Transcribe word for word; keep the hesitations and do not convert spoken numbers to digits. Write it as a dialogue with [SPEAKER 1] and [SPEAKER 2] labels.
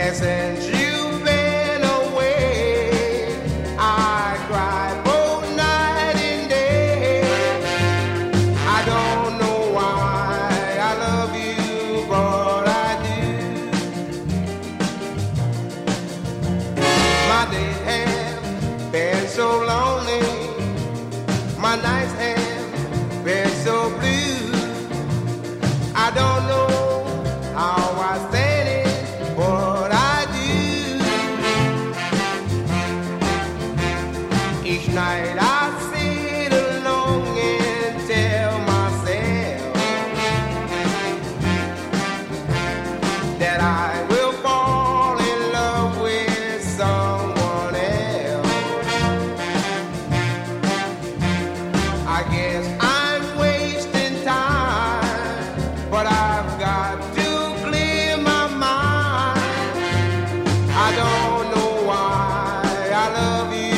[SPEAKER 1] since you've been away, I cry both night and day. I don't know why I love you, but I do. My days have been so lonely, my nights have been so blue. I don't know how I stand it, but I do. Each night I sit alone and tell myself that I will fall in love with someone else. I guess I'm wasting time, but I've got to clear my mind. I don't know why I love you,